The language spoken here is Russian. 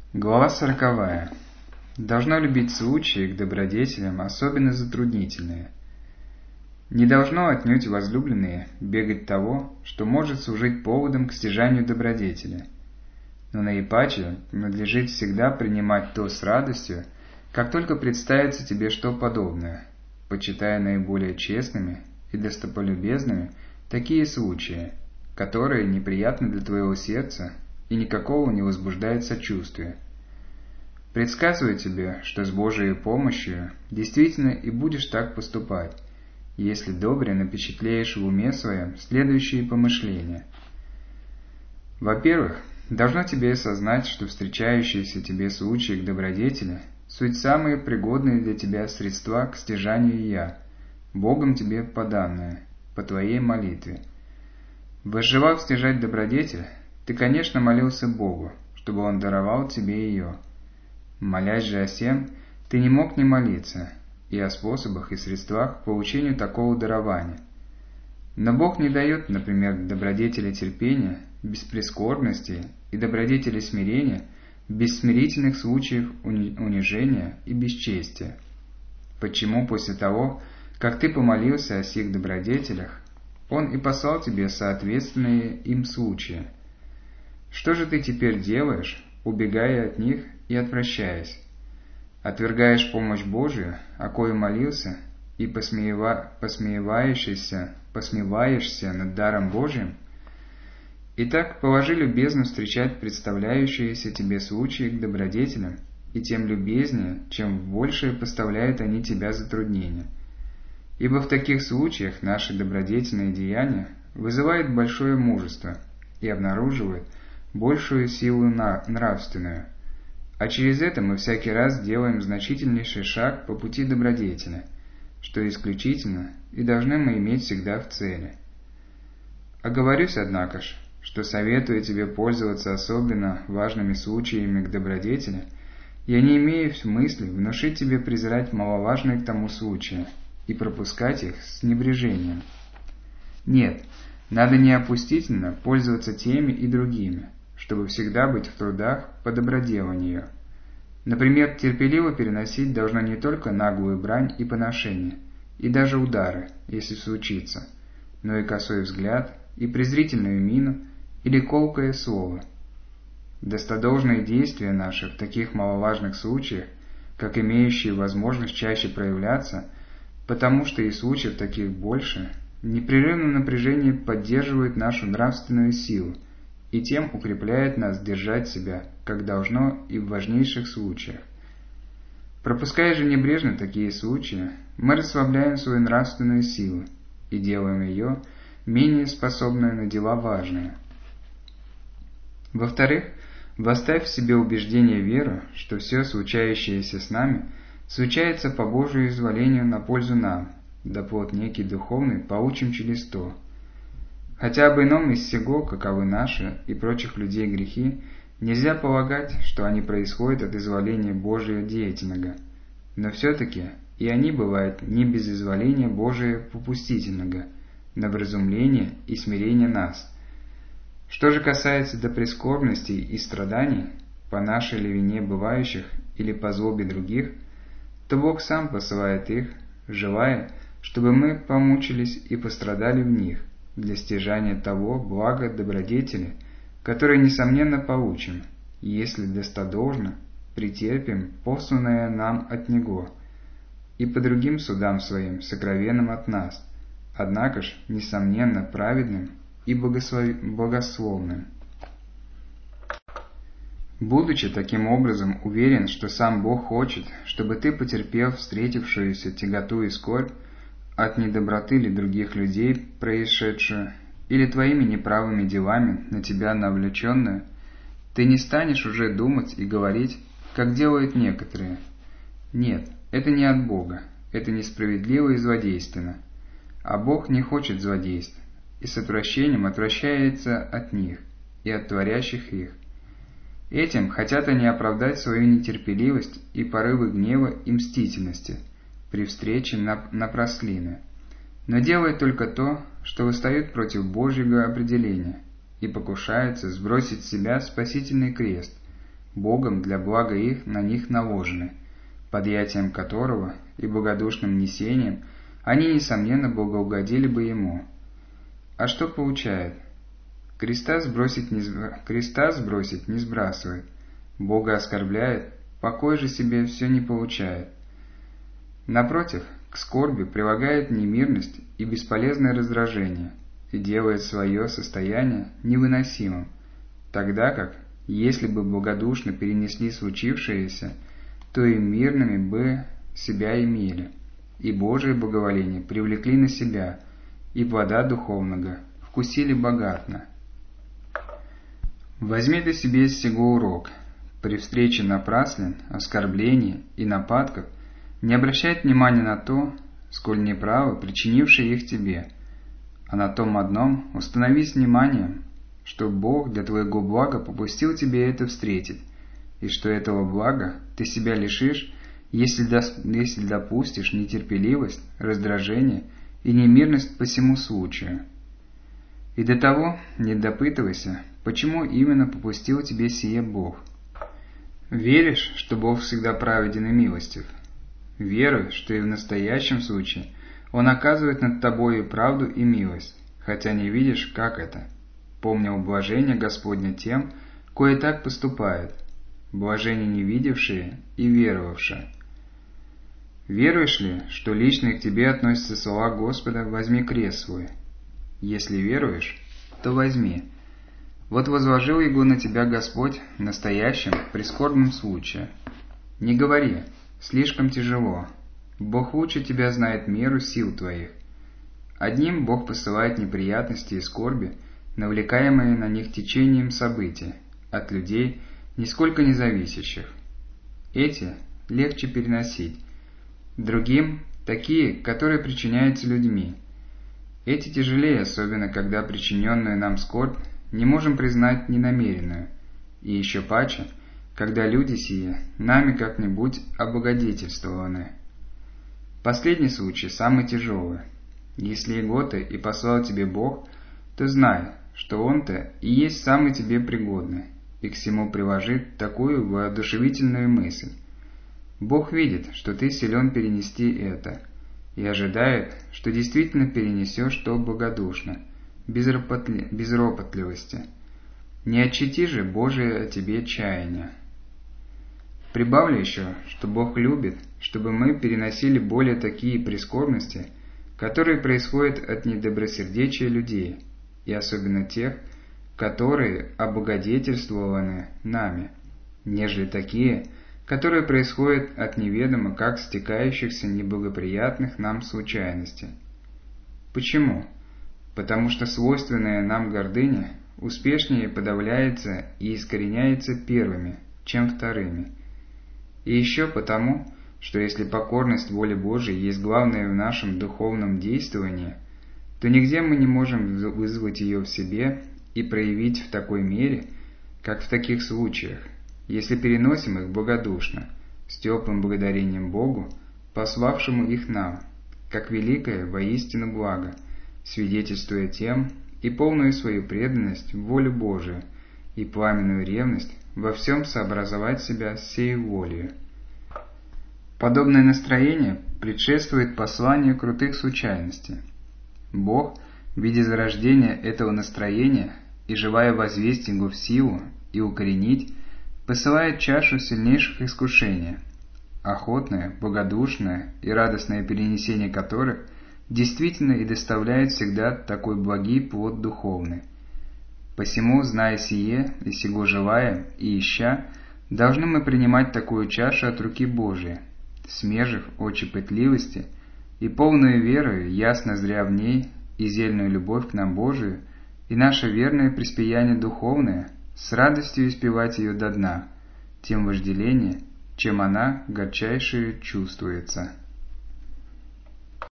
Глава 40. Должно любить случаи к добродетелям, особенно затруднительные. Не должно отнюдь возлюбленные бегать того, что может служить поводом к стяжанию добродетели. Но наипаче надлежит всегда принимать то с радостью, как только представится тебе что подобное, почитая наиболее честными и достополюбезными такие случаи, которые неприятны для твоего сердца и никакого не возбуждают сочувствия. Предсказываю тебе, что с Божией помощью действительно и будешь так поступать, если добре напечатлеешь в уме своем следующие помышления. Во-первых, должно тебе осознать, что встречающиеся тебе случаи к добродетели суть самые пригодные для тебя средства к стяжанию «я», Богом тебе поданное, по твоей молитве. Возжелав стяжать добродетель, ты, конечно, молился Богу, чтобы Он даровал тебе ее. Молясь же о сем, ты не мог не молиться и о способах и средствах к получению такого дарования. Но Бог не дает, например, добродетели терпения без прискорбности и добродетели смирения без смирительных случаев унижения и бесчестия. Почему после того, как ты помолился о сих добродетелях, Он и послал тебе соответственные им случаи? Что же ты теперь делаешь, убегая от них и отвращаясь? Отвергаешь помощь Божию, о кою молился, и посмеиваешься над даром Божиим? Итак, положи любезно встречать представляющиеся тебе случаи к добродетелям, и тем любезнее, чем в большее поставляют они тебя затруднения. Ибо в таких случаях наши добродетельные деяния вызывают большое мужество и обнаруживают большую силу нравственную, а через это мы всякий раз делаем значительнейший шаг по пути добродетели, что исключительно и должны мы иметь всегда в цели. Оговорюсь, однако ж, что, советуя тебе пользоваться особенно важными случаями к добродетели, я не имею в мысли внушить тебе презирать маловажные к тому случаи и пропускать их с небрежением. Нет, надо неопустительно пользоваться теми и другими, чтобы всегда быть в трудах по доброделанию. Например, терпеливо переносить должно не только наглую брань и поношение, и даже удары, если случится, но и косой взгляд, и презрительную мину, или колкое слово. Достодолжные действия наши в таких маловажных случаях, как имеющие возможность чаще проявляться, потому что и случаев таких больше, в непрерывном напряжении поддерживают нашу нравственную силу и тем укрепляет нас держать себя, как должно и в важнейших случаях. Пропуская же небрежно такие случаи, мы расслабляем свою нравственную силу и делаем ее менее способной на дела важные. Во-вторых, восставь в себе убеждение веру, что все случающееся с нами случается по Божию изволению на пользу нам, да плод некий духовный получим через то. Хотя об ином из сего, каковы наши и прочих людей грехи, нельзя полагать, что они происходят от изволения Божия деятельного, но все-таки и они бывают не без изволения Божия попустительного, на вразумление и смирение нас. Что же касается до прискорбностей и страданий, по нашей ли вине бывающих или по злобе других, то Бог сам посылает их, желая, чтобы мы помучились и пострадали в них, для стяжания того блага добродетели, которое, несомненно, получим, если достодолжно претерпим посланное нам от Него, и по другим судам своим, сокровенным от нас, однако ж, несомненно, праведным и богословным. Будучи таким образом уверен, что сам Бог хочет, чтобы ты потерпел встретившуюся тяготу и скорбь от недоброты ли других людей происшедшую, или твоими неправыми делами на тебя навлеченную, ты не станешь уже думать и говорить, как делают некоторые. Нет, это не от Бога, это несправедливо и злодейственно, а Бог не хочет злодейств, и с отвращением отвращается от них и от творящих их. Этим хотят они оправдать свою нетерпеливость и порывы гнева и мстительности при встрече напраслины, но делают только то, что восстают против Божьего определения и покушаются сбросить с себя спасительный крест, Богом для блага их на них наложены, подъятием которого и благодушным несением они, несомненно, благоугодили бы Ему. А что получает? Креста сбросить не сбрасывает, Бога оскорбляет, покой же себе все не получает. Напротив, к скорби прилагает немирность и бесполезное раздражение и делает свое состояние невыносимым, тогда как, если бы благодушно перенесли случившееся, то и мирными бы себя имели, и Божие благоволение привлекли на себя, и плода духовного вкусили богатно. Возьми ты себе из сего урок: при встрече напраслен, оскорблений и нападков не обращать внимания на то, сколь неправы причинившие их тебе, а на том одном установись вниманием, что Бог для твоего блага попустил тебе это встретить, и что этого блага ты себя лишишь, если допустишь нетерпеливость, раздражение и немирность по сему случаю. И до того не допытывайся, почему именно попустил тебе сие Бог. Веришь, что Бог всегда праведен и милостив? Веруй, что и в настоящем случае Он оказывает над тобою правду и милость, хотя не видишь, как это. Помни блажение Господне тем, кое так поступают, блажение не видевшие и веровавшие. Веруешь ли, что лично к тебе относятся слова Господа «возьми крест свой»? Если веруешь, то возьми. Вот возложил его на тебя Господь в настоящем прискорбном случае. Не говори: слишком тяжело. Бог лучше тебя знает меру сил твоих. Одним Бог посылает неприятности и скорби, навлекаемые на них течением событий, от людей, нисколько не зависящих. Эти легче переносить. Другим – такие, которые причиняются людьми. Эти тяжелее, особенно когда причиненную нам скорбь не можем признать ненамеренную, и еще паче, когда люди сие нами как-нибудь облагодетельствованы. Последний случай самый тяжелый. Если его-то и послал тебе Бог, то знай, что Он-то и есть самый тебе пригодный, и к всему приложит такую воодушевительную мысль. Бог видит, что ты силен перенести это, и ожидает, что действительно перенесешь то благодушно, без ропотливости. Не отчети же Божие о тебе чаяния. Прибавлю еще, что Бог любит, чтобы мы переносили более такие прискорбности, которые происходят от недобросердечия людей, и особенно тех, которые облагодетельствованы нами, нежели такие, которые происходят от неведомо как стекающихся неблагоприятных нам случайностей. Почему? Потому что свойственная нам гордыня успешнее подавляется и искореняется первыми, чем вторыми. И еще потому, что если покорность воле Божией есть главное в нашем духовном действовании, то нигде мы не можем вызвать ее в себе и проявить в такой мере, как в таких случаях, если переносим их благодушно, с теплым благодарением Богу, пославшему их нам, как великое воистину благо, свидетельствуя тем и полную свою преданность в волю Божию и пламенную ревность во всем сообразовать себя с сею волею. Подобное настроение предшествует посланию крутых случайностей. Бог, видя зарождение этого настроения и желая возвести его в силу и укоренить, посылает чашу сильнейших искушений, охотное, благодушное и радостное перенесение которых действительно и доставляет всегда такой благий плод духовный. Посему, зная сие и сего желая и ища, должны мы принимать такую чашу от руки Божией, смежив очи пытливости и полную верою, ясно зря в ней и зельную любовь к нам Божию, и наше верное приспеяние духовное, с радостью испевать ее до дна, тем вожделение, чем она горчайшее чувствуется.